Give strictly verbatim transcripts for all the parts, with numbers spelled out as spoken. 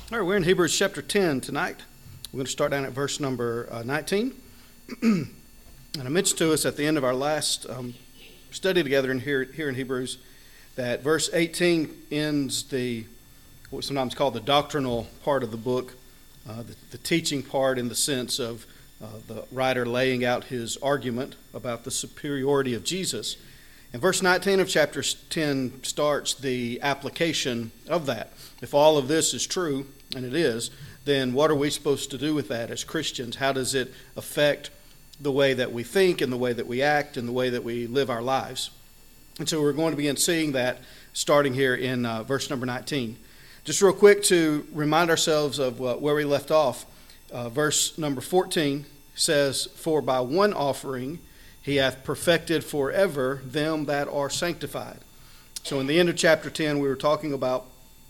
All right, we're in Hebrews chapter ten tonight. We're going to start down at verse number uh, nineteen. And I mentioned to us at the end of our last um, study together in here, here in Hebrews that verse eighteen ends the what's sometimes called the doctrinal part of the book, uh, the, the teaching part in the sense of uh, the writer laying out his argument about the superiority of Jesus. And verse nineteen of chapter ten starts the application of that. If all of this is true, and it is, then what are we supposed to do with that as Christians? How does it affect the way that we think and the way that we act and the way that we live our lives? And so we're going to begin seeing that starting here in uh, verse number nineteen. Just real quick to remind ourselves of uh, where we left off, uh, verse number fourteen says, "For by one offering he hath perfected forever them that are sanctified." So in the end of chapter ten, we were talking about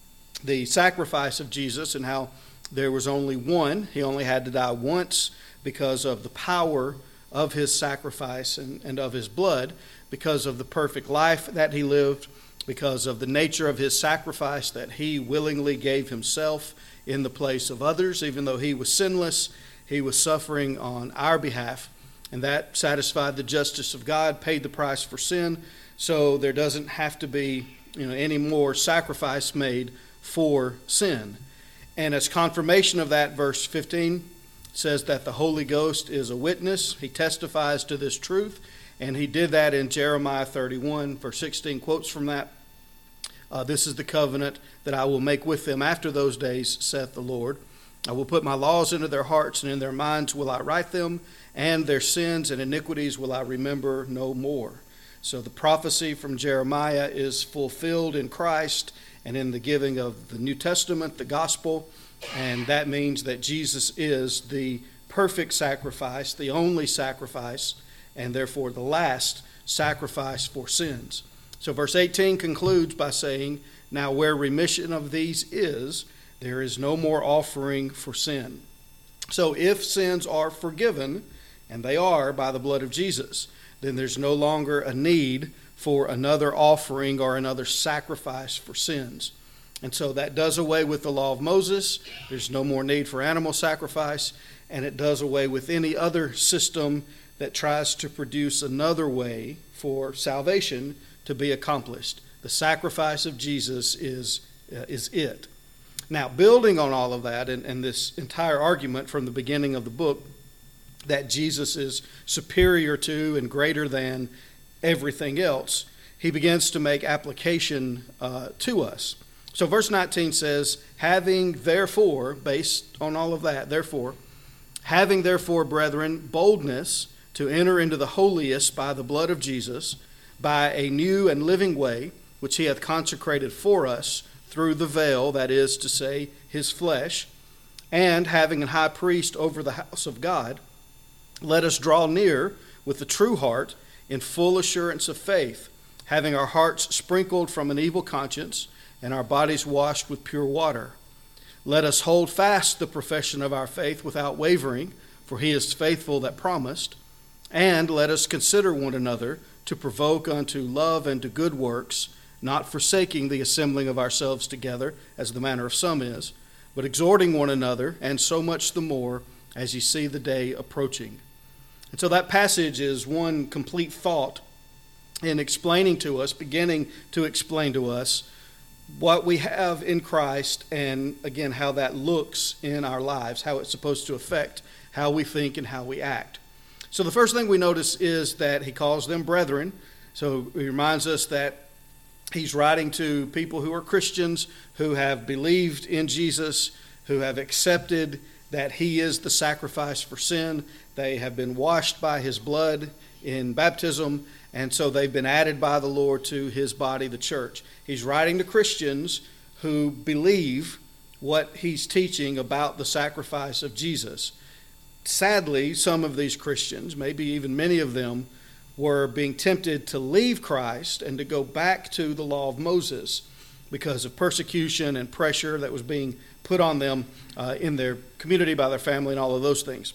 the sacrifice of Jesus and how there was only one. He only had to die once because of the power of his sacrifice and, and of his blood, because of the perfect life that he lived, because of the nature of his sacrifice that he willingly gave himself in the place of others. Even though he was sinless, he was suffering on our behalf, and that satisfied the justice of God, paid the price for sin, so there doesn't have to be, you know, any more sacrifice made for sin. And as confirmation of that, verse fifteen says that the Holy Ghost is a witness. He testifies to this truth, and he did that in Jeremiah thirty-one, verse sixteen, quotes from that. Uh, this is the covenant that I will make with them after those days, saith the Lord. I will put my laws into their hearts, and in their minds will I write them, and their sins and iniquities will I remember no more. So the prophecy from Jeremiah is fulfilled in Christ and in the giving of the New Testament, the gospel, and that means that Jesus is the perfect sacrifice, the only sacrifice, and therefore the last sacrifice for sins. So verse eighteen concludes by saying, "Now where remission of these is, there is no more offering for sin." So if sins are forgiven, and they are by the blood of Jesus, then there's no longer a need for another offering or another sacrifice for sins. And so that does away with the law of Moses. There's no more need for animal sacrifice, and it does away with any other system that tries to produce another way for salvation to be accomplished. The sacrifice of Jesus is, uh, is it. Now, building on all of that and, and this entire argument from the beginning of the book that Jesus is superior to and greater than everything else, he begins to make application uh, to us. So verse nineteen says, having therefore, based on all of that, therefore, having therefore, brethren, boldness to enter into the holiest by the blood of Jesus, by a new and living way, which he hath consecrated for us through the veil, that is to say, his flesh, and having an high priest over the house of God, let us draw near with the true heart in full assurance of faith, having our hearts sprinkled from an evil conscience and our bodies washed with pure water. Let us hold fast the profession of our faith without wavering, for he is faithful that promised. And let us consider one another to provoke unto love and to good works, not forsaking the assembling of ourselves together, as the manner of some is, but exhorting one another, and so much the more as ye see the day approaching. And so that passage is one complete thought in explaining to us, beginning to explain to us what we have in Christ, and again, how that looks in our lives, how it's supposed to affect how we think and how we act. So the first thing we notice is that he calls them brethren. So he reminds us that he's writing to people who are Christians, who have believed in Jesus, who have accepted that he is the sacrifice for sin. They have been washed by his blood in baptism, and so they've been added by the Lord to his body, the church. He's writing to Christians who believe what he's teaching about the sacrifice of Jesus. Sadly, some of these Christians, maybe even many of them, were being tempted to leave Christ and to go back to the law of Moses because of persecution and pressure that was being put on them uh, in their community by their family and all of those things.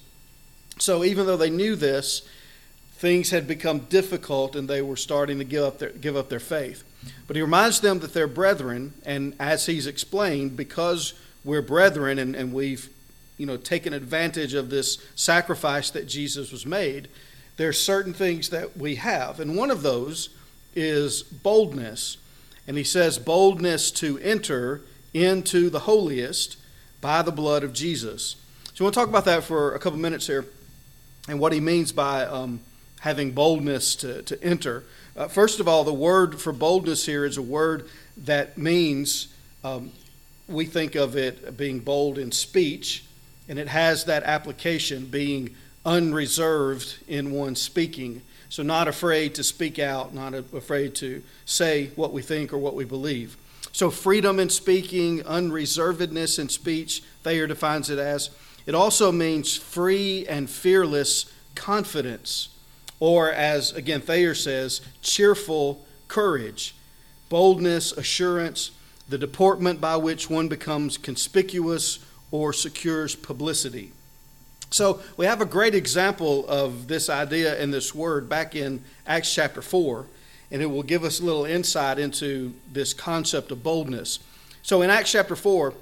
So even though they knew this, things had become difficult and they were starting to give up their, give up their faith. But he reminds them that they're brethren, and as he's explained, because we're brethren and, and we've, you know, taken advantage of this sacrifice that Jesus was made, there are certain things that we have. And one of those is boldness. And he says boldness to enter into the holiest by the blood of Jesus. So we'll talk about that for a couple minutes here and what he means by um, having boldness to, to enter. Uh, first of all, the word for boldness here is a word that means, um, we think of it being bold in speech, and it has that application, being unreserved in one's speaking. So not afraid to speak out, not afraid to say what we think or what we believe. So freedom in speaking, unreservedness in speech, Thayer defines it as. It also means free and fearless confidence, or as, again, Thayer says, cheerful courage, boldness, assurance, the deportment by which one becomes conspicuous or secures publicity. So we have a great example of this idea and this word back in Acts chapter four, and it will give us a little insight into this concept of boldness. So in Acts chapter four,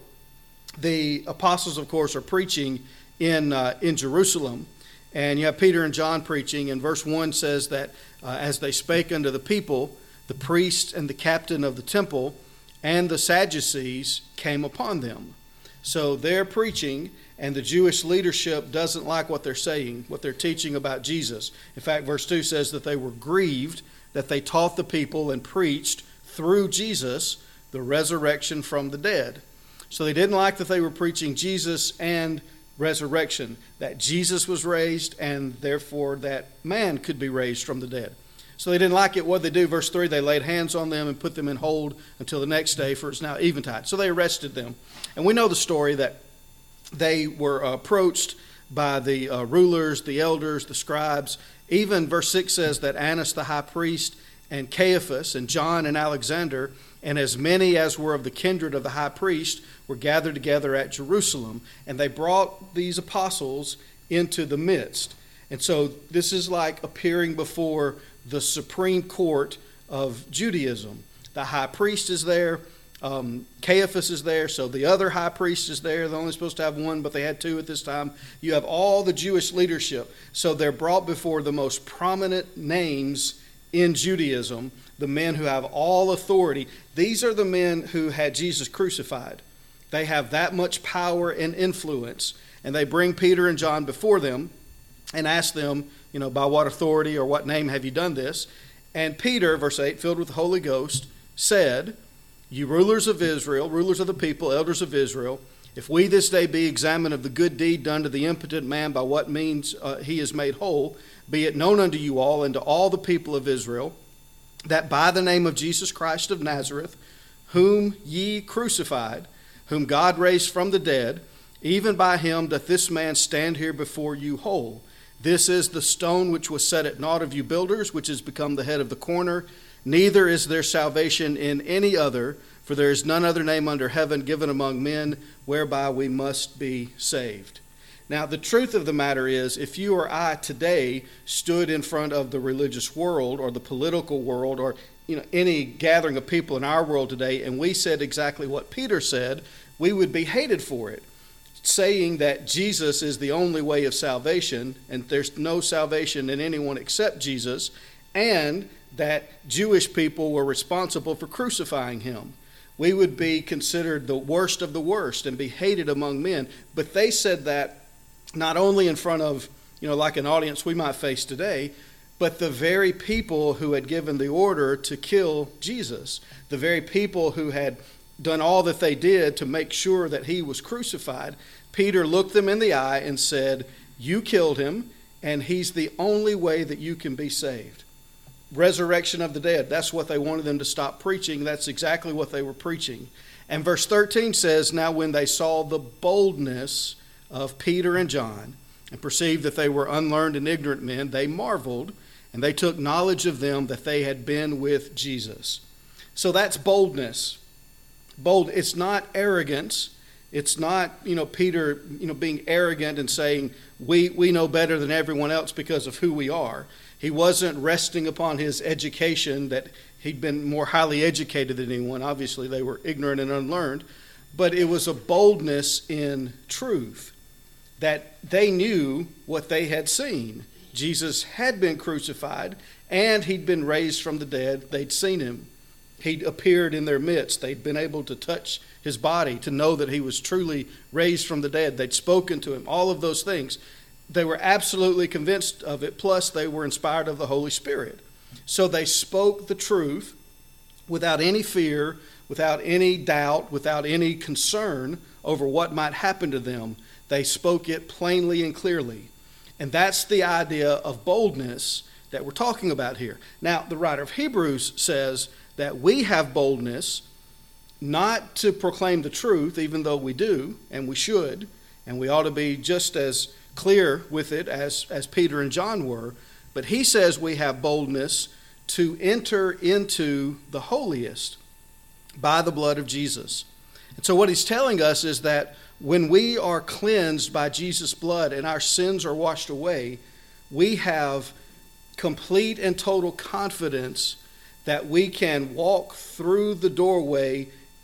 the apostles, of course, are preaching in uh, in Jerusalem, and you have Peter and John preaching, and verse one says that uh, as they spake unto the people, the priest and the captain of the temple and the Sadducees came upon them. So they're preaching, and the Jewish leadership doesn't like what they're saying, what they're teaching about Jesus. In fact, verse two says that they were grieved that they taught the people and preached through Jesus the resurrection from the dead. So they didn't like that they were preaching Jesus and resurrection, that Jesus was raised and therefore that man could be raised from the dead. So they didn't like it. What did they do? Verse three, they laid hands on them and put them in hold until the next day, for it's now eventide. So they arrested them. And we know the story that they were approached by the uh, rulers, the elders, the scribes. Even verse six says that Annas the high priest and Caiaphas and John and Alexander and as many as were of the kindred of the high priest were gathered together at Jerusalem. And they brought these apostles into the midst. And so this is like appearing before the Supreme Court of Judaism. The high priest is there. Um, Caiaphas is there, so the other high priest is there. They're only supposed to have one, but they had two at this time. You have all the Jewish leadership. So they're brought before the most prominent names in Judaism, the men who have all authority. These are the men who had Jesus crucified. They have that much power and influence, and they bring Peter and John before them and ask them, you know, by what authority or what name have you done this? And Peter, verse eight, filled with the Holy Ghost, said, "You rulers of Israel, rulers of the people, elders of Israel, if we this day be examined of the good deed done to the impotent man by what means uh, he is made whole, be it known unto you all and to all the people of Israel, that by the name of Jesus Christ of Nazareth, whom ye crucified, whom God raised from the dead, even by him doth this man stand here before you whole. This is the stone which was set at naught of you builders, which has become the head of the corner. Neither is there salvation in any other, for there is none other name under heaven given among men whereby we must be saved." Now, the truth of the matter is, if you or I today stood in front of the religious world or the political world or you know any gathering of people in our world today, and we said exactly what Peter said, we would be hated for it, saying that Jesus is the only way of salvation and there's no salvation in anyone except Jesus, and that Jewish people were responsible for crucifying him. We would be considered the worst of the worst and be hated among men. But they said that not only in front of, you know, like an audience we might face today, but the very people who had given the order to kill Jesus, the very people who had done all that they did to make sure that he was crucified. Peter looked them in the eye and said, "You killed him, and he's the only way that you can be saved." Resurrection of the dead. That's what they wanted them to stop preaching. That's exactly what they were preaching. And verse thirteen says, "Now when they saw the boldness of Peter and John and perceived that they were unlearned and ignorant men, they marveled, and they took knowledge of them that they had been with Jesus." So that's boldness. Bold. It's not arrogance. It's not, you know, Peter, you know, being arrogant and saying, we, we know better than everyone else because of who we are. He wasn't resting upon his education, that he'd been more highly educated than anyone. Obviously, they were ignorant and unlearned. but it was a boldness in truth, that they knew what they had seen. Jesus had been crucified, and he'd been raised from the dead. They'd seen him. He'd appeared in their midst. They'd been able to touch his body, to know that he was truly raised from the dead. They'd spoken to him, all of those things. They were absolutely convinced of it, plus they were inspired of the Holy Spirit. So they spoke the truth without any fear, without any doubt, without any concern over what might happen to them. They spoke it plainly and clearly. And that's the idea of boldness that we're talking about here. Now, the writer of Hebrews says that we have boldness not to proclaim the truth, even though we do, and we should, and we ought to be just as clear with it as, as Peter and John were, but he says we have boldness to enter into the holiest by the blood of Jesus. And so what he's telling us is that when we are cleansed by Jesus' blood and our sins are washed away, we have complete and total confidence that we can walk through the doorway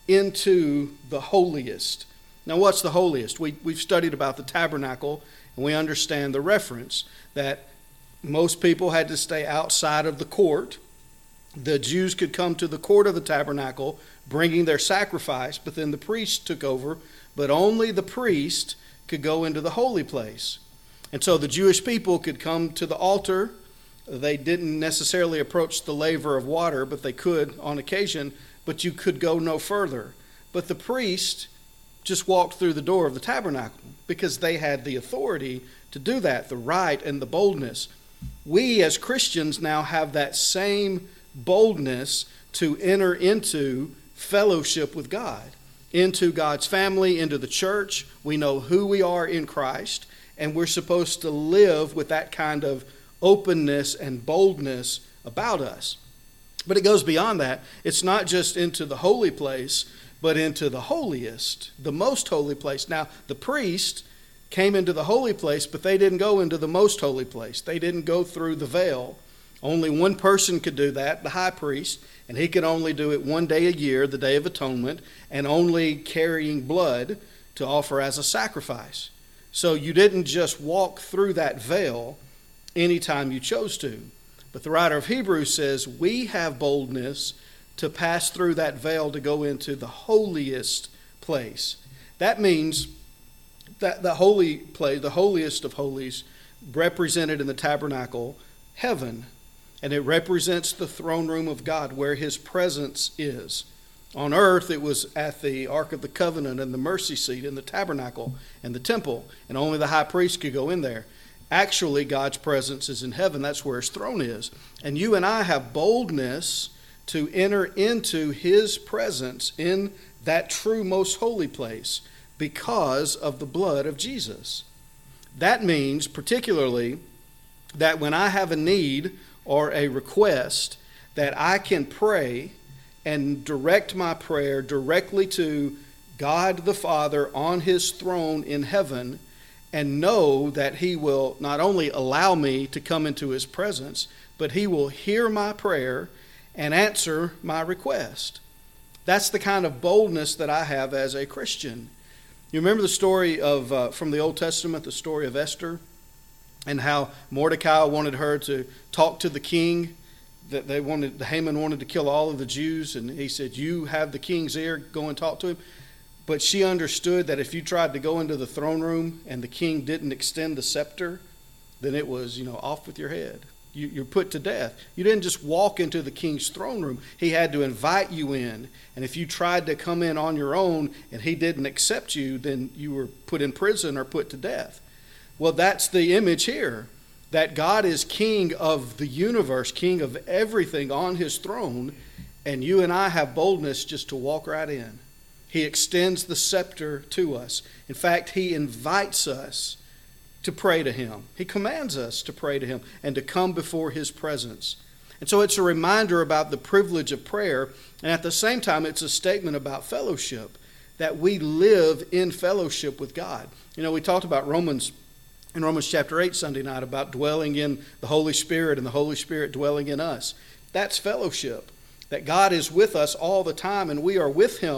into the holiest. Now, what's the holiest? We, we've studied about the tabernacle, and we understand the reference that most people had to stay outside of the court. The Jews could come to the court of the tabernacle bringing their sacrifice, but then the priest took over, but only the priest could go into the holy place. And so the Jewish people could come to the altar. They didn't necessarily approach the laver of water, but they could on occasion, but you could go no further. But the priest just walked through the door of the tabernacle because they had the authority to do that, the right and the boldness. We as Christians now have that same boldness to enter into fellowship with God, into God's family, into the church. We know who we are in Christ, and we're supposed to live with that kind of openness and boldness about us. But it goes beyond that. It's not just into the holy place, but into the holiest, the most holy place. Now, the priest came into the holy place, but they didn't go into the most holy place. They didn't go through the veil. Only one person could do that, the high priest, and he could only do it one day a year, the Day of Atonement, and only carrying blood to offer as a sacrifice. So you didn't just walk through that veil anytime you chose to. But the writer of Hebrews says we have boldness to pass through that veil to go into the holiest place. That means that the holy place, the holiest of holies, represented in the tabernacle, heaven. And it represents the throne room of God where his presence is. On earth, it was at the Ark of the Covenant and the mercy seat in the tabernacle and the temple. And only the high priest could go in there. Actually, God's presence is in heaven. That's where his throne is. And you and I have boldness to enter into his presence in that true most holy place because of the blood of Jesus. That means particularly that when I have a need or a request, that I can pray and direct my prayer directly to God the Father on his throne in heaven, and know that he will not only allow me to come into his presence, but he will hear my prayer and answer my request. That's the kind of boldness that I have as a Christian. You remember the story of uh, from the Old Testament, the story of Esther, and how Mordecai wanted her to talk to the king, that they wanted, Haman wanted to kill all of the Jews, and he said, "You have the king's ear, go and talk to him." But she understood that if you tried to go into the throne room and the king didn't extend the scepter, then it was, you know, off with your head. You, you're put to death. You didn't just walk into the king's throne room. He had to invite you in. And if you tried to come in on your own and he didn't accept you, then you were put in prison or put to death. Well, that's the image here, that God is king of the universe, king of everything on his throne, and you and I have boldness just to walk right in. He extends the scepter to us. In fact, he invites us to pray to him. He commands us to pray to him and to come before his presence. And so it's a reminder about the privilege of prayer, and at the same time, it's a statement about fellowship, that we live in fellowship with God. You know, we talked about Romans, in Romans chapter eight Sunday night, about dwelling in the Holy Spirit and the Holy Spirit dwelling in us. That's fellowship, that God is with us all the time, and we are with him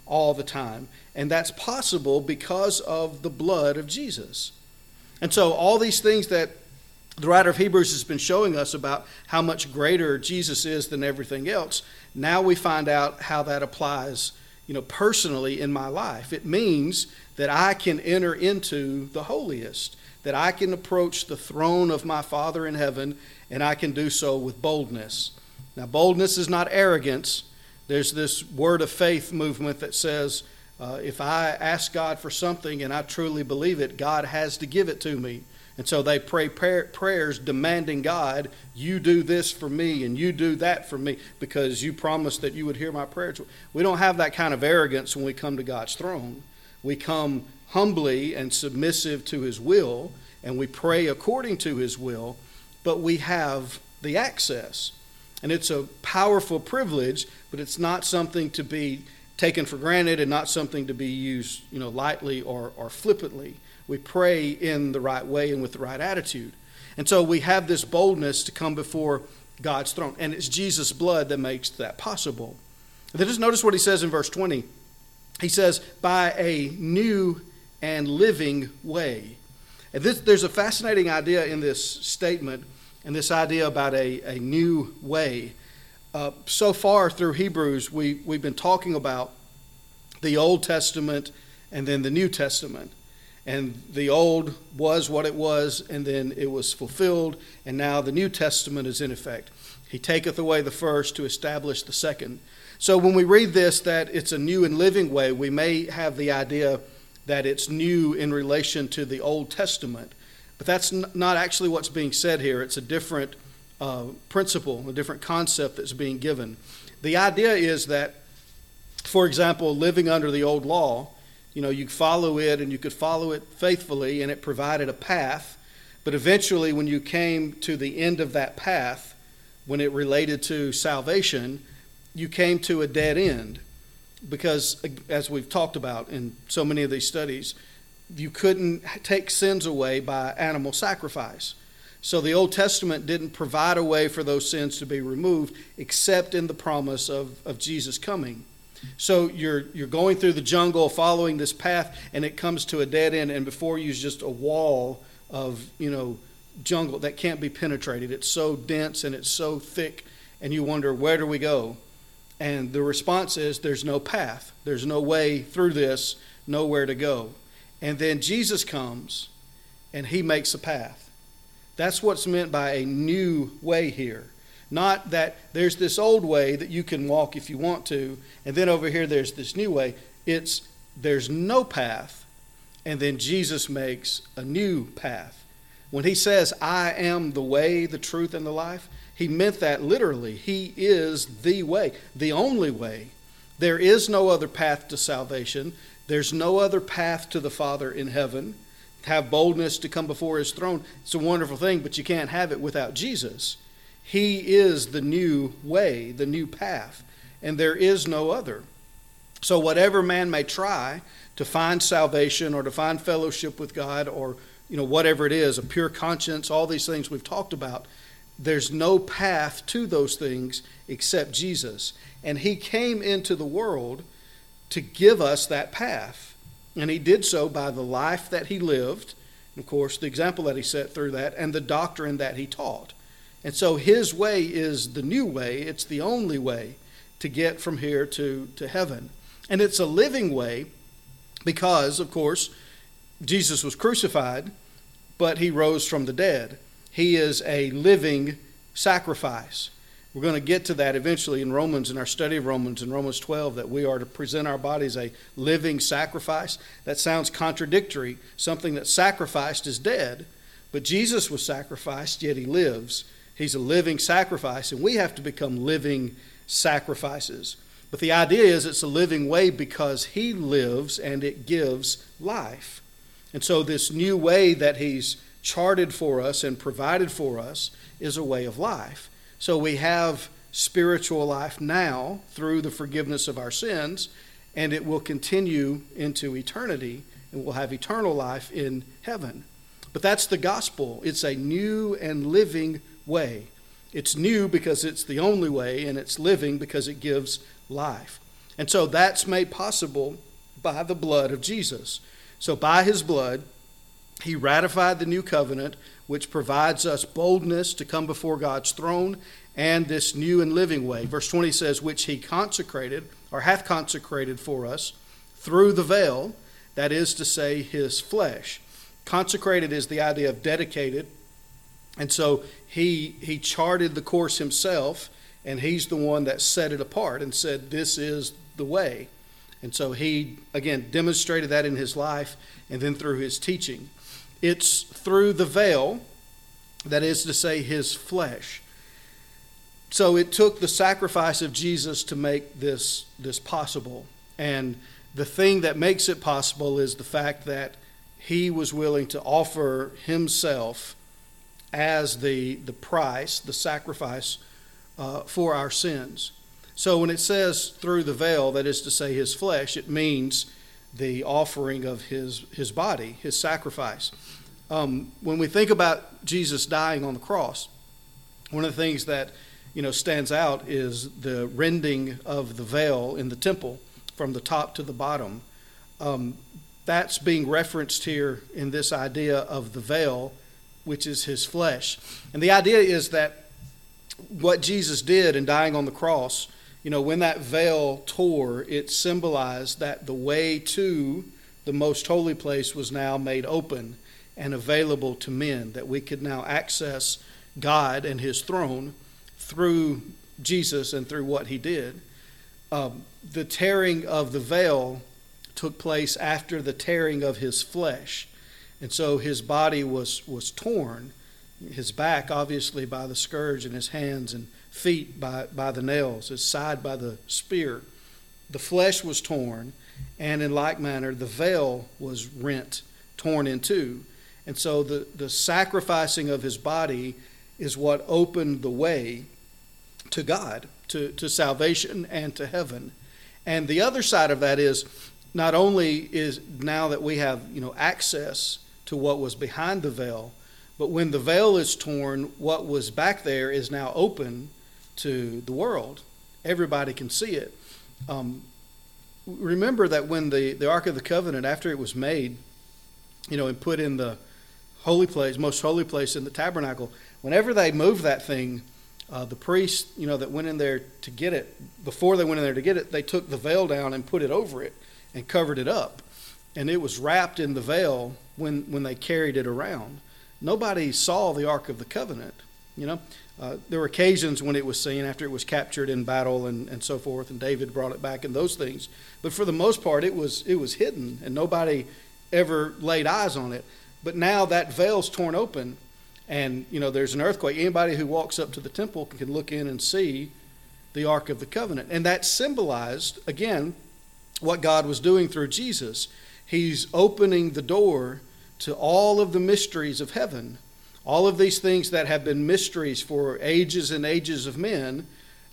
all the time. And that's possible because of the blood of Jesus. And so all these things that the writer of Hebrews has been showing us about how much greater Jesus is than everything else, now we find out how that applies, you know, personally in my life. It means that I can enter into the holiest, that I can approach the throne of my Father in heaven, and I can do so with boldness. Now, boldness is not arrogance. There's this word of faith movement that says, uh, if I ask God for something and I truly believe it, God has to give it to me. And so they pray prayer, prayers demanding, God, you do this for me and you do that for me because you promised that you would hear my prayers. We don't have that kind of arrogance when we come to God's throne. We come humbly and submissive to his will, and we pray according to his will, but we have the access. And it's a powerful privilege, but it's not something to be taken for granted and not something to be used, you know, lightly or, or flippantly. We pray in the right way and with the right attitude. And so we have this boldness to come before God's throne. And it's Jesus' blood that makes that possible. And then just notice what he says in verse twenty. He says, by a new and living way. And this, there's a fascinating idea in this statement, and this idea about a, a new way. Uh, so far through Hebrews, we, we've been talking about the Old Testament and then the New Testament. And the old was what it was, and then it was fulfilled, and now the New Testament is in effect. He taketh away the first to establish the second. So when we read this, that it's a new and living way, we may have the idea that it's new in relation to the Old Testament. But that's n- not actually what's being said here. It's a different uh, principle, a different concept that's being given. The idea is that, for example, living under the old law, you know, you follow it and you could follow it faithfully and it provided a path. But eventually when you came to the end of that path, when it related to salvation, you came to a dead end. Because as we've talked about in so many of these studies, you couldn't take sins away by animal sacrifice. So the Old Testament didn't provide a way for those sins to be removed except in the promise of, of Jesus coming. So you're you're going through the jungle following this path, and it comes to a dead end, and before you is just a wall of, you know, jungle that can't be penetrated. It's so dense and it's so thick, and you wonder, where do we go? And the response is, there's no path. There's no way through this, nowhere to go. And then Jesus comes, and he makes a path. That's what's meant by a new way here. Not that there's this old way that you can walk if you want to, and then over here there's this new way. It's there's no path, and then Jesus makes a new path. When he says, I am the way, the truth, and the life, he meant that literally. He is the way, the only way. There is no other path to salvation. There's no other path to the Father in heaven. Have boldness to come before his throne. It's a wonderful thing, but you can't have it without Jesus. He is the new way, the new path, and there is no other. So whatever man may try to find salvation or to find fellowship with God, or, you know, whatever it is, a pure conscience, all these things we've talked about, there's no path to those things except Jesus. And he came into the world to give us that path. And he did so by the life that he lived, and of course the example that he set through that, and the doctrine that he taught. And so his way is the new way. It's the only way to get from here to, to heaven. And it's a living way because, of course, Jesus was crucified, but he rose from the dead. He is a living sacrifice. We're going to get to that eventually in Romans, in our study of Romans, in Romans twelve, that we are to present our bodies a living sacrifice. That sounds contradictory. Something that's sacrificed is dead, but Jesus was sacrificed, yet he lives. He's a living sacrifice, and we have to become living sacrifices. But the idea is it's a living way because he lives and it gives life. And so this new way that he's charted for us and provided for us is a way of life. So we have spiritual life now through the forgiveness of our sins, and it will continue into eternity, and we'll have eternal life in heaven. But that's the gospel. It's a new and living way. It's new because it's the only way, and it's living because it gives life. And so that's made possible by the blood of Jesus. So by his blood, he ratified the new covenant, which provides us boldness to come before God's throne and this new and living way. Verse twenty says, which he consecrated, or hath consecrated for us, through the veil, that is to say, his flesh. Consecrated is the idea of dedicated. And so he he charted the course himself, and he's the one that set it apart and said, this is the way. And so he, again, demonstrated that in his life and then through his teaching. It's through the veil, that is to say, his flesh. So it took the sacrifice of Jesus to make this, this possible. And the thing that makes it possible is the fact that he was willing to offer himself as the, the price, the sacrifice uh, for our sins. So when it says through the veil, that is to say his flesh, it means the offering of his, his body, his sacrifice. Um, when we think about Jesus dying on the cross, one of the things that you know stands out is the rending of the veil in the temple from the top to the bottom. Um, that's being referenced here in this idea of the veil, which is his flesh. And the idea is that what Jesus did in dying on the cross, you know, when that veil tore, it symbolized that the way to the most holy place was now made open and available to men, that we could now access God and his throne through Jesus and through what he did. Um, the tearing of the veil took place after the tearing of his flesh. And so his body was, was torn, his back obviously by the scourge, and his hands and feet by, by the nails, his side by the spear. The flesh was torn, and in like manner the veil was rent, torn in two. And so the, the sacrificing of his body is what opened the way to God, to, to salvation and to heaven. And the other side of that is, not only is now that we have, you know, access to what was behind the veil, but when the veil is torn, what was back there is now open to the world. Everybody can see it. Um, remember that when the, the Ark of the Covenant, after it was made, you know, and put in the holy place, most holy place in the tabernacle, whenever they moved that thing, uh, the priest, you know, that went in there to get it, before they went in there to get it, they took the veil down and put it over it and covered it up. And it was wrapped in the veil when, when they carried it around. Nobody saw the Ark of the Covenant, you know. Uh, there were occasions when it was seen after it was captured in battle and, and so forth, and David brought it back and those things. But for the most part, it was it was hidden, and nobody ever laid eyes on it. But now that veil's torn open, and you know there's an earthquake. Anybody who walks up to the temple can look in and see the Ark of the Covenant. And that symbolized, again, what God was doing through Jesus. He's opening the door to all of the mysteries of heaven. All of these things that have been mysteries for ages and ages of men,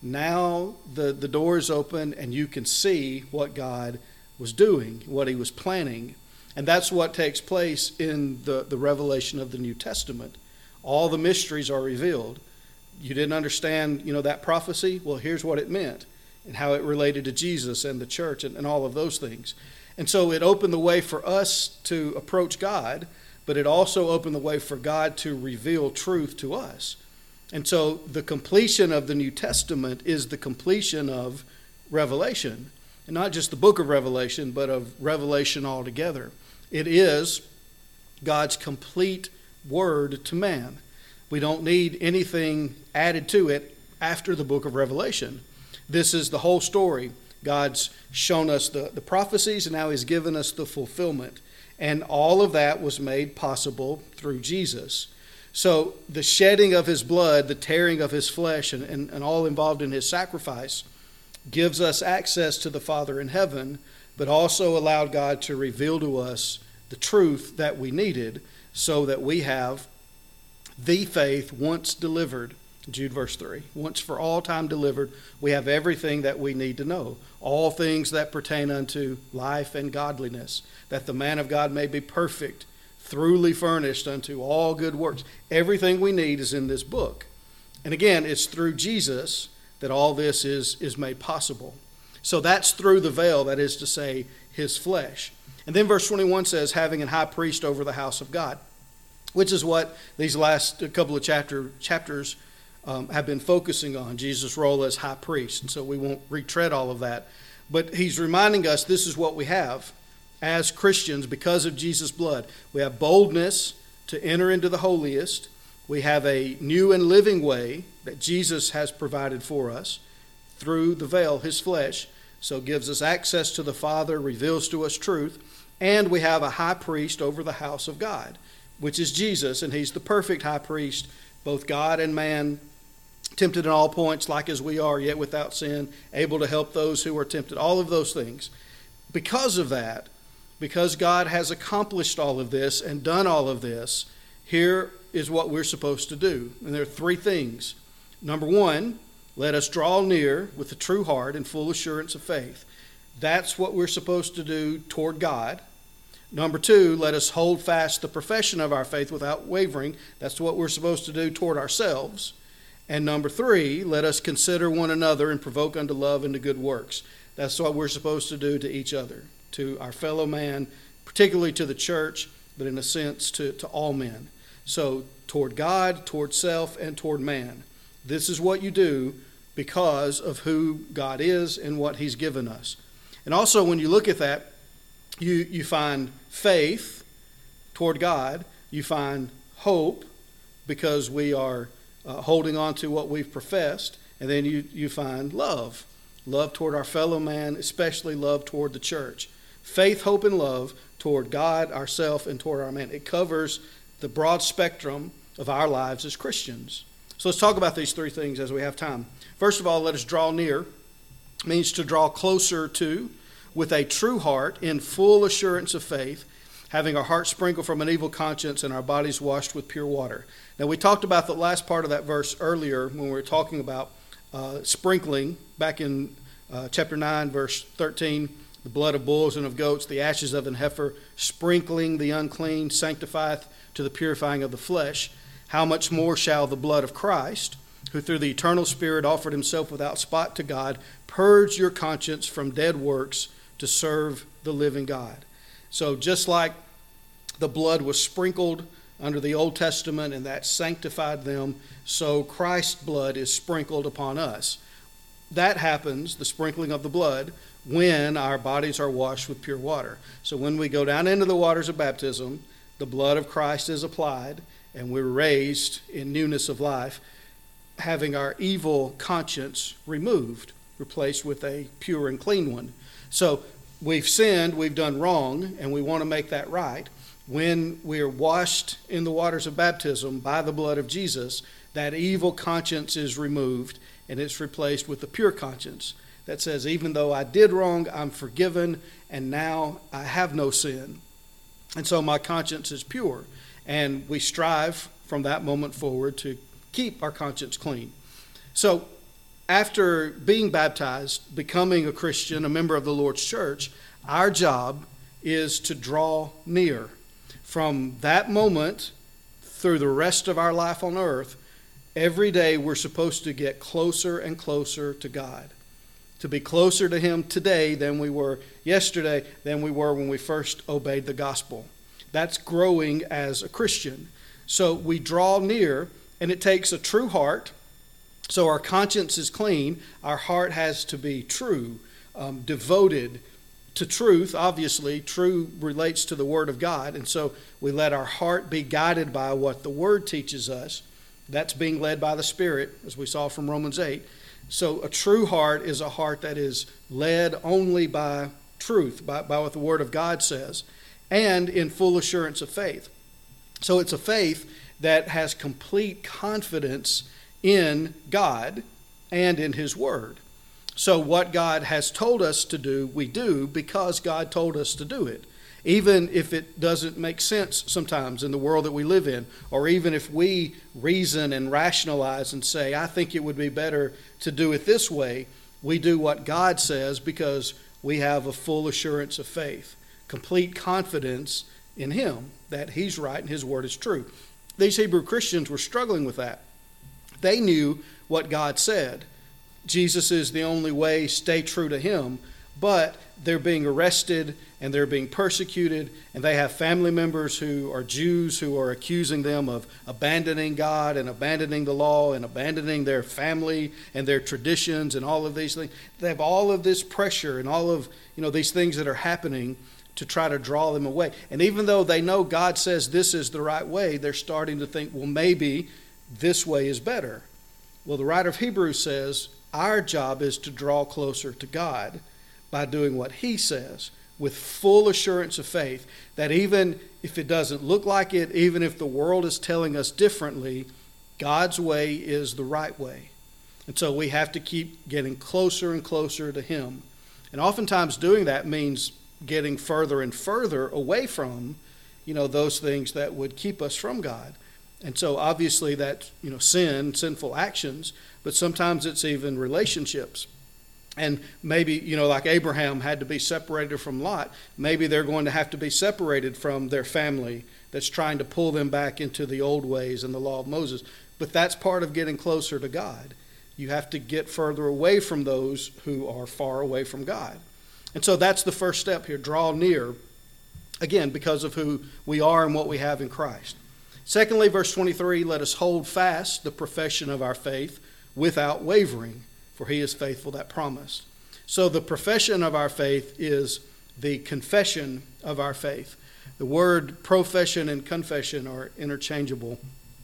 now the, the door is open and you can see what God was doing, what he was planning. And that's what takes place in the, the revelation of the New Testament. All the mysteries are revealed. You didn't understand, you know, that prophecy? Well, here's what it meant and how it related to Jesus and the church and, and all of those things. And so it opened the way for us to approach God, but it also opened the way for God to reveal truth to us. And so the completion of the New Testament is the completion of Revelation. And not just the book of Revelation, but of Revelation altogether. It is God's complete word to man. We don't need anything added to it after the book of Revelation. This is the whole story. God's shown us the, the prophecies, and now he's given us the fulfillment. And all of that was made possible through Jesus. So the shedding of his blood, the tearing of his flesh, and, and, and all involved in his sacrifice gives us access to the Father in heaven, but also allowed God to reveal to us the truth that we needed so that we have the faith once delivered. Jude verse three, once for all time delivered, we have everything that we need to know. All things that pertain unto life and godliness, that the man of God may be perfect, thoroughly furnished unto all good works. Everything we need is in this book. And again, it's through Jesus that all this is, is made possible. So that's through the veil, that is to say, his flesh. And then verse twenty-one says, having an high priest over the house of God, which is what these last couple of chapter, chapters um, have been focusing on, Jesus' role as high priest. And so we won't retread all of that. But he's reminding us this is what we have as Christians because of Jesus' blood. We have boldness to enter into the holiest. We have a new and living way that Jesus has provided for us through the veil, his flesh. So it gives us access to the Father, reveals to us truth. And we have a high priest over the house of God, which is Jesus. And he's the perfect high priest, both God and man, tempted in all points like as we are, yet without sin, able to help those who are tempted. All of those things. Because of that, because God has accomplished all of this and done all of this, here is what we're supposed to do. And there are three things. Number one, let us draw near with a true heart and full assurance of faith. That's what we're supposed to do toward God. Number two, let us hold fast the profession of our faith without wavering. That's what we're supposed to do toward ourselves. And number three, let us consider one another and provoke unto love and to good works. That's what we're supposed to do to each other, to our fellow man, particularly to the church, but in a sense to, to all men. So toward God, toward self, and toward man. This is what you do because of who God is and what he's given us. And also when you look at that, you, you find faith toward God. You find hope because we are uh, holding on to what we've professed. And then you, you find love. Love toward our fellow man, especially love toward the church. Faith, hope, and love toward God, ourself, and toward our man. It covers the broad spectrum of our lives as Christians. So let's talk about these three things as we have time. First of all, let us draw near. It means to draw closer to, with a true heart, in full assurance of faith, having our hearts sprinkled from an evil conscience and our bodies washed with pure water. Now, we talked about the last part of that verse earlier when we were talking about uh, sprinkling, back in uh, chapter nine, verse thirteen, the blood of bulls and of goats, the ashes of an heifer, sprinkling the unclean, sanctifieth to the purifying of the flesh. How much more shall the blood of Christ, who through the eternal Spirit offered himself without spot to God, purge your conscience from dead works to serve the living God. So just like the blood was sprinkled under the Old Testament and that sanctified them, so Christ's blood is sprinkled upon us. That happens, the sprinkling of the blood, when our bodies are washed with pure water. So when we go down into the waters of baptism, the blood of Christ is applied, and we're raised in newness of life, having our evil conscience removed, replaced with a pure and clean one. So we've sinned, we've done wrong, and we want to make that right. When we're washed in the waters of baptism by the blood of Jesus, that evil conscience is removed, and it's replaced with a pure conscience that says, even though I did wrong, I'm forgiven, and now I have no sin. And so my conscience is pure. And we strive from that moment forward to keep our conscience clean. So after being baptized, becoming a Christian, a member of the Lord's church, our job is to draw near. From that moment through the rest of our life on earth, every day we're supposed to get closer and closer to God. To be closer to him today than we were yesterday, than we were when we first obeyed the gospel. That's growing as a Christian. So we draw near, and it takes a true heart. So our conscience is clean. Our heart has to be true, um, devoted to truth. Obviously, true relates to the Word of God. And so we let our heart be guided by what the Word teaches us. That's being led by the Spirit, as we saw from Romans eight. So a true heart is a heart that is led only by truth, by, by what the Word of God says, and in full assurance of faith. So it's a faith that has complete confidence in God and in his Word. So what God has told us to do, we do because God told us to do it. Even if it doesn't make sense sometimes in the world that we live in, or even if we reason and rationalize and say, I think it would be better to do it this way, we do what God says because we have a full assurance of faith. Complete confidence in him that he's right and his word is true. These Hebrew Christians were struggling with that. They knew what God said. Jesus is the only way, stay true to him. But they're being arrested and they're being persecuted, and they have family members who are Jews who are accusing them of abandoning God and abandoning the law and abandoning their family and their traditions and all of these things. They have all of this pressure and all of, you know, these things that are happening to try to draw them away. And even though they know God says this is the right way, they're starting to think, well, maybe this way is better. Well, the writer of Hebrews says our job is to draw closer to God by doing what he says with full assurance of faith, that even if it doesn't look like it, even if the world is telling us differently, God's way is the right way. And so we have to keep getting closer and closer to him. And oftentimes doing that means getting further and further away from, you know, those things that would keep us from God. And so obviously that's, you know, sin, sinful actions, but sometimes it's even relationships. And maybe, you know, like Abraham had to be separated from Lot, maybe they're going to have to be separated from their family that's trying to pull them back into the old ways and the law of Moses. But that's part of getting closer to God. You have to get further away from those who are far away from God. And so that's the first step here, draw near, again, because of who we are and what we have in Christ. Secondly, verse twenty-three, let us hold fast the profession of our faith without wavering, for he is faithful that promised. So the profession of our faith is the confession of our faith. The word profession and confession are interchangeable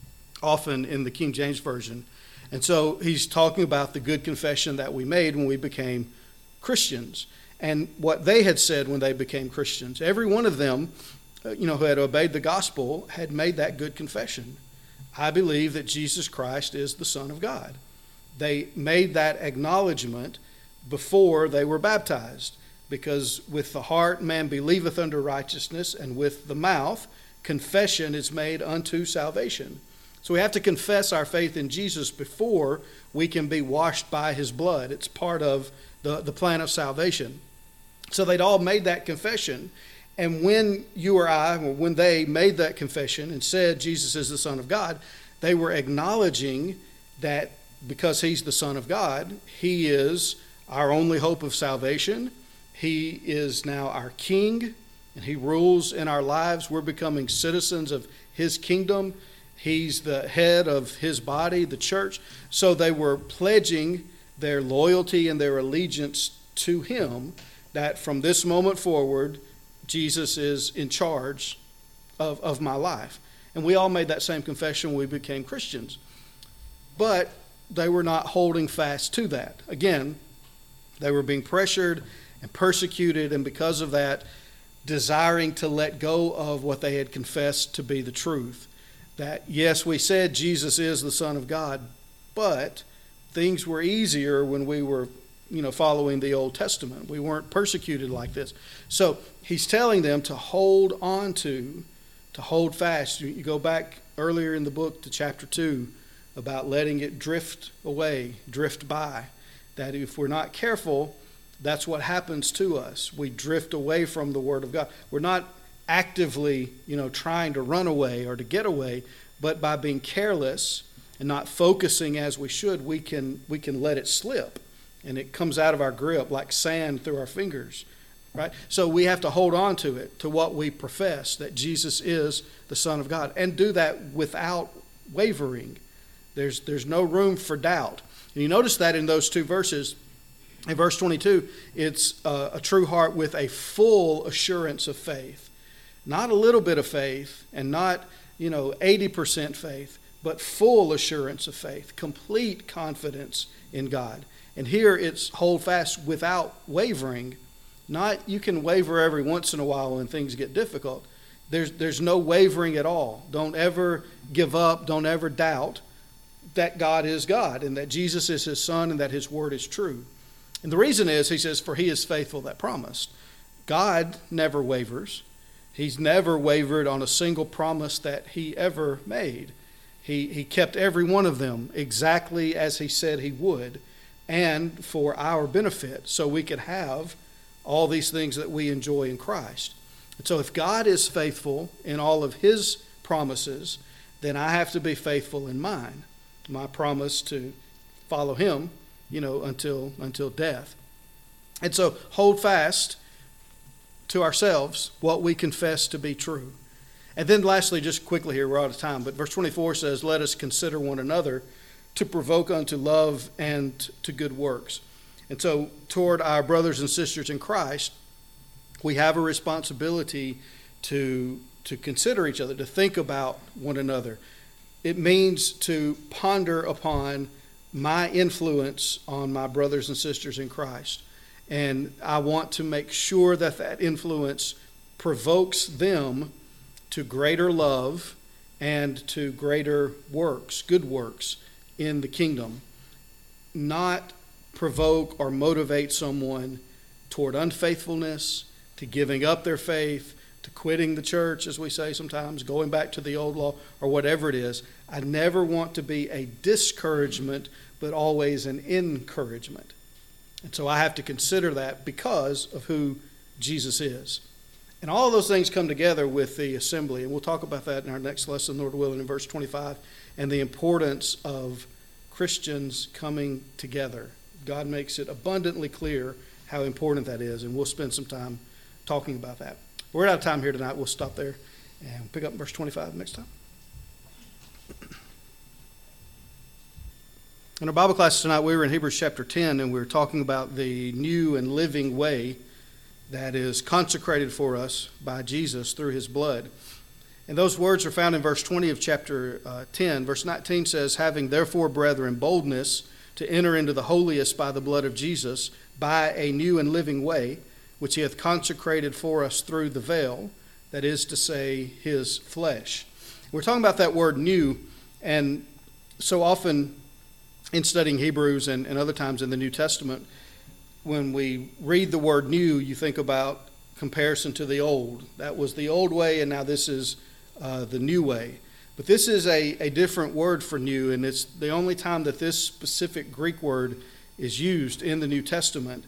often in the King James Version. And so he's talking about the good confession that we made when we became Christians and what they had said when they became Christians. Every one of them, you know, who had obeyed the gospel had made that good confession. I believe that Jesus Christ is the Son of God. They made that acknowledgement before they were baptized, because with the heart man believeth unto righteousness, and with the mouth confession is made unto salvation. So we have to confess our faith in Jesus before we can be washed by his blood. It's part of the, the plan of salvation. So they'd all made that confession. And when you or I, or when they made that confession and said Jesus is the Son of God, they were acknowledging that because he's the Son of God, he is our only hope of salvation. He is now our King, and he rules in our lives. We're becoming citizens of his kingdom. He's the head of his body, the church. So they were pledging their loyalty and their allegiance to him, that from this moment forward, Jesus is in charge of, of my life. And we all made that same confession when we became Christians. But they were not holding fast to that. Again, they were being pressured and persecuted, and because of that, desiring to let go of what they had confessed to be the truth. That, yes, we said Jesus is the Son of God, but things were easier when we were, you know, following the Old Testament. We weren't persecuted like this. So he's telling them to hold on to, to hold fast. You, you go back earlier in the book to chapter two about letting it drift away, drift by. That if we're not careful, that's what happens to us. We drift away from the Word of God. We're not actively, you know, trying to run away or to get away, but by being careless and not focusing as we should, we can we can let it slip, and it comes out of our grip like sand through our fingers, right? So we have to hold on to it, to what we profess, that Jesus is the Son of God, and do that without wavering. There's there's no room for doubt. And you notice that in those two verses. In verse twenty-two, it's a, a true heart with a full assurance of faith. Not a little bit of faith and not, you know, eighty percent faith, but full assurance of faith, complete confidence in God. And here it's hold fast without wavering. Not you can waver every once in a while when things get difficult. There's, there's no wavering at all. Don't ever give up. Don't ever doubt that God is God and that Jesus is his Son and that his word is true. And the reason is, he says, for he is faithful that promised. God never wavers. He's never wavered on a single promise that he ever made. He, he kept every one of them exactly as he said he would, and for our benefit, so we could have all these things that we enjoy in Christ. And so if God is faithful in all of his promises, then I have to be faithful in mine. My promise to follow him, you know, until until death. And so hold fast to ourselves what we confess to be true. And then lastly, just quickly here, we're out of time, but verse twenty-four says, let us consider one another to provoke unto love and to good works. And so toward our brothers and sisters in Christ, we have a responsibility to, to consider each other, to think about one another. It means to ponder upon my influence on my brothers and sisters in Christ. And I want to make sure that that influence provokes them to greater love and to greater works, good works in the kingdom. Not provoke or motivate someone toward unfaithfulness, to giving up their faith, to quitting the church, as we say sometimes, going back to the old law, or whatever it is. I never want to be a discouragement, but always an encouragement. And so I have to consider that because of who Jesus is. And all those things come together with the assembly. And we'll talk about that in our next lesson, Lord willing, in verse twenty-five, and the importance of Christians coming together. God makes it abundantly clear how important that is, and we'll spend some time talking about that. We're out of time here tonight. We'll stop there and pick up verse twenty-five next time. In our Bible class tonight, we were in Hebrews chapter ten, and we were talking about the new and living way that is consecrated for us by Jesus through his blood. And those words are found in verse twenty of chapter uh, ten. Verse nineteen says, having therefore, brethren, boldness to enter into the holiest by the blood of Jesus, by a new and living way, which he hath consecrated for us through the veil, that is to say, his flesh. We're talking about that word new, and so often in studying Hebrews and, and other times in the New Testament, when we read the word new, you think about comparison to the old. That was the old way, and now this is uh, the new way. But this is a, a different word for new, and it's the only time that this specific Greek word is used in the New Testament.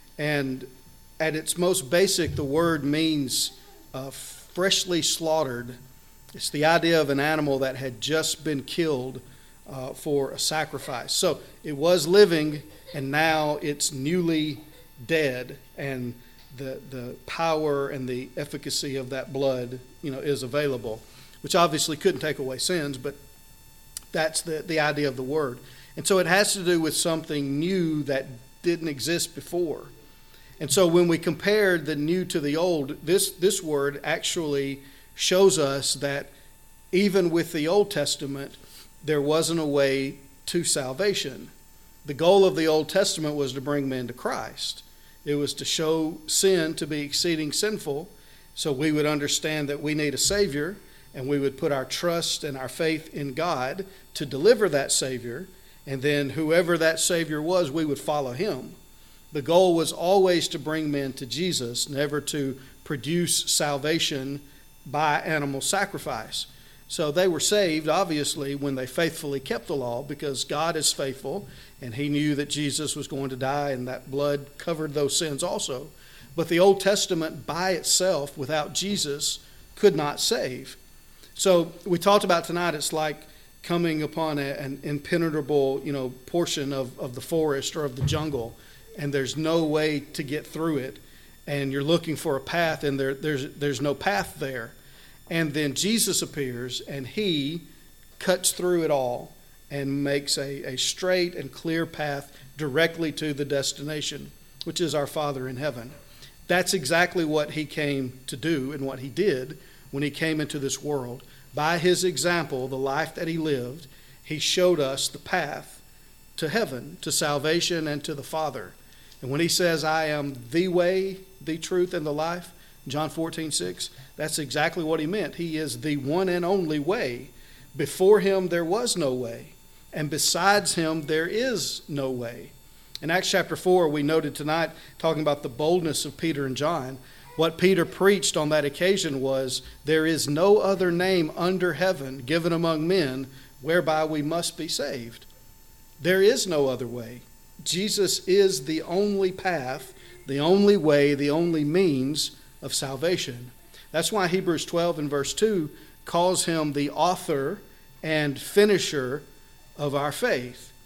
And at its most basic, the word means uh, freshly slaughtered. It's the idea of an animal that had just been killed uh, for a sacrifice. So it was living, and now it's newly dead, and the the power and the efficacy of that blood, you know, is available, which obviously couldn't take away sins, but that's the, the idea of the word. And so it has to do with something new that didn't exist before. And so when we compare the new to the old, this, this word actually shows us that even with the Old Testament, there wasn't a way to salvation. The goal of the Old Testament was to bring men to Christ. It was to show sin to be exceeding sinful, so we would understand that we need a Savior, and we would put our trust and our faith in God to deliver that Savior, and then whoever that Savior was, we would follow him. The goal was always to bring men to Jesus, never to produce salvation by animal sacrifice. So they were saved, obviously, when they faithfully kept the law, because God is faithful, and he knew that Jesus was going to die, and that blood covered those sins also. But the Old Testament by itself, without Jesus, could not save. So we talked about tonight, it's like coming upon a, an impenetrable, you know, portion of, of the forest or of the jungle, and there's no way to get through it, and you're looking for a path, and there, there's there's no path there. And then Jesus appears, and he cuts through it all and makes a, a straight and clear path directly to the destination, which is our Father in heaven. That's exactly what he came to do and what he did when he came into this world. By his example, the life that he lived, he showed us the path to heaven, to salvation, and to the Father. And when he says, I am the way, the truth, and the life, John fourteen six, that's exactly what he meant. He is the one and only way. Before him, there was no way. And besides him, there is no way. In Acts chapter four, we noted tonight, talking about the boldness of Peter and John, what Peter preached on that occasion was, there is no other name under heaven given among men whereby we must be saved. There is no other way. Jesus is the only path, the only way, the only means of salvation. That's why Hebrews twelve and verse two calls him the author and finisher of our faith.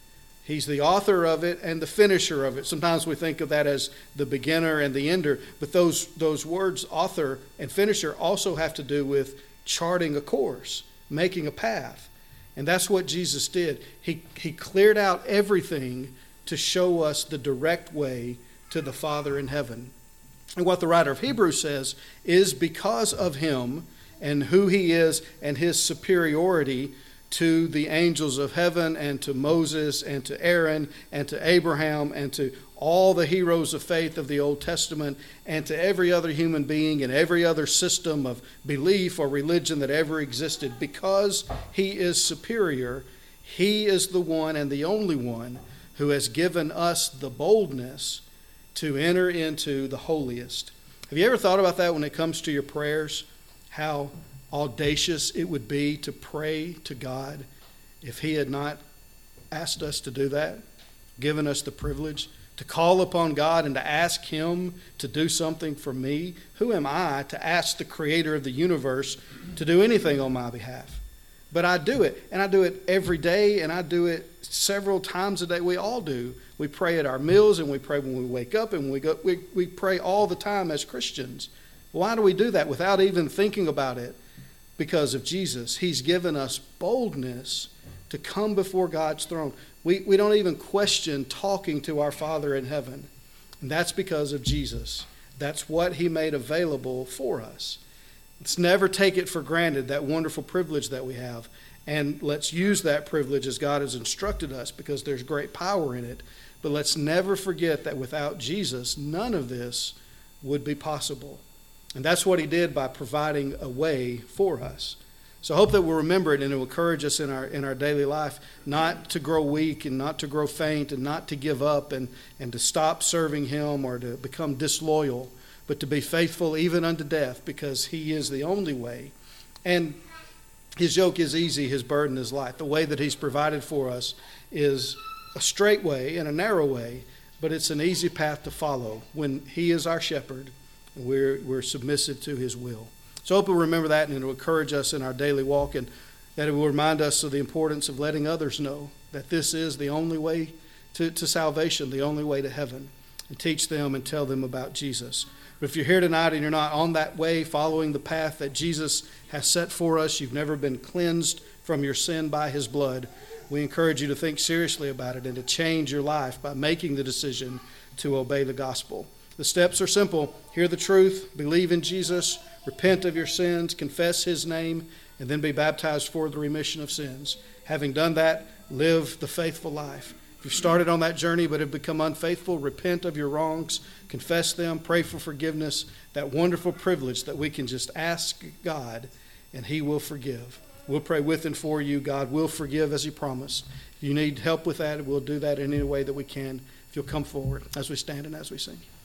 He's the author of it and the finisher of it. Sometimes we think of that as the beginner and the ender, but those, those words, author and finisher, also have to do with charting a course, making a path. And that's what Jesus did. He, he cleared out everything to show us the direct way to the Father in heaven. And what the writer of Hebrews says is because of him and who he is and his superiority to the angels of heaven and to Moses and to Aaron and to Abraham and to all the heroes of faith of the Old Testament and to every other human being and every other system of belief or religion that ever existed. Because he is superior, he is the one and the only one who has given us the boldness to enter into the holiest. Have you ever thought about that when it comes to your prayers? How audacious it would be to pray to God if he had not asked us to do that, given us the privilege to call upon God and to ask him to do something for me. Who am I to ask the creator of the universe to do anything on my behalf? But I do it, and I do it every day, and I do it several times a day. We all do. We pray at our meals, and we pray when we wake up, and we go. We, we pray all the time as Christians. Why do we do that without even thinking about it? Because of Jesus. He's given us boldness to come before God's throne. We, we don't even question talking to our Father in heaven. And that's because of Jesus. That's what he made available for us. Let's never take it for granted, that wonderful privilege that we have. And let's use that privilege as God has instructed us, because there's great power in it. But let's never forget that without Jesus, none of this would be possible. And that's what he did by providing a way for us. So I hope that we'll remember it and it will encourage us in our in our daily life not to grow weak and not to grow faint and not to give up and, and to stop serving him or to become disloyal, but to be faithful even unto death, because he is the only way. And his yoke is easy, his burden is light. The way that he's provided for us is a straight way and a narrow way, but it's an easy path to follow when he is our shepherd and we're, we're submissive to his will. So I hope we'll remember that, and it will encourage us in our daily walk, and that it will remind us of the importance of letting others know that this is the only way to, to salvation, the only way to heaven, and teach them and tell them about Jesus. But if you're here tonight and you're not on that way, following the path that Jesus has set for us, you've never been cleansed from your sin by his blood, we encourage you to think seriously about it and to change your life by making the decision to obey the gospel. The steps are simple. Hear the truth, believe in Jesus, repent of your sins, confess his name, and then be baptized for the remission of sins. Having done that, live the faithful life. If you've started on that journey but have become unfaithful, repent of your wrongs, confess them, pray for forgiveness, that wonderful privilege that we can just ask God and he will forgive. We'll pray with and for you. God will forgive as he promised. If you need help with that, we'll do that in any way that we can. If you'll come forward as we stand and as we sing.